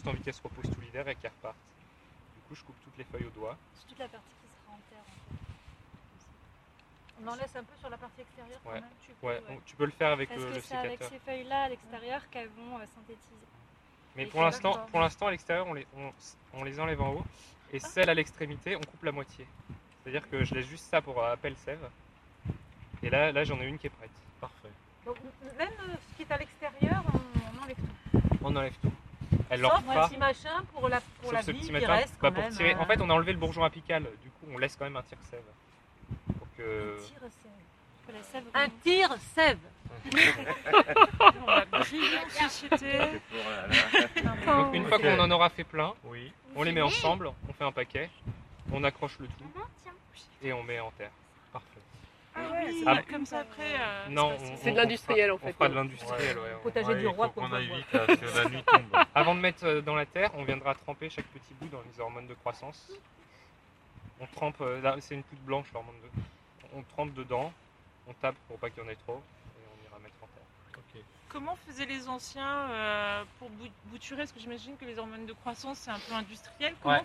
juste en vitesse repos solidaire et qu'elles repartent. Du coup, je coupe toutes les feuilles au doigt. C'est toute la partie qui sera en terre. On en laisse un peu sur la partie extérieure quand Ouais. même. Tu peux le faire avec Parce le que c'est avec sécateur. ces feuilles-là à l'extérieur qu'elles vont synthétiser. Mais Et pour c'est l'instant, d'accord. à l'extérieur, on les enlève en haut. Et celles à l'extrémité, on coupe la moitié. C'est-à-dire que je laisse juste ça pour appel sève. Et là j'en ai une qui est prête. Parfait. Donc, même ce qui est à l'extérieur, on enlève tout. On enlève tout. Elle leur Sauf fera. un petit machin pour la Ce bille petit qui matin, reste quand pour même. tirer. En fait, on a enlevé le bourgeon apical. Du coup, on laisse quand même un tire-sève. Pour que... Que la sève Un remonte. tire sève. On a brillante société. Donc, une fois Ok. qu'on en aura fait plein, Oui. on les met ensemble, on fait un paquet, on accroche le tout Tiens. et on met en terre. Parfait. Ah ouais, Ah, comme ça après. Non, C'est de l'industriel, en on fait. fera de l'industriel. Ouais. Potager du roi il faut qu'on qu'on aille voit. vite parce que la nuit tombe. Avant de mettre dans la terre, on viendra tremper chaque petit bout dans les hormones de croissance. On trempe, là c'est une poudre blanche l'hormone de... On trempe dedans, on tape pour pas qu'il y en ait trop et on ira mettre en terre. Ok. Comment faisaient les anciens pour bouturer? Parce que j'imagine que les hormones de croissance c'est un peu industriel. Comment Ouais.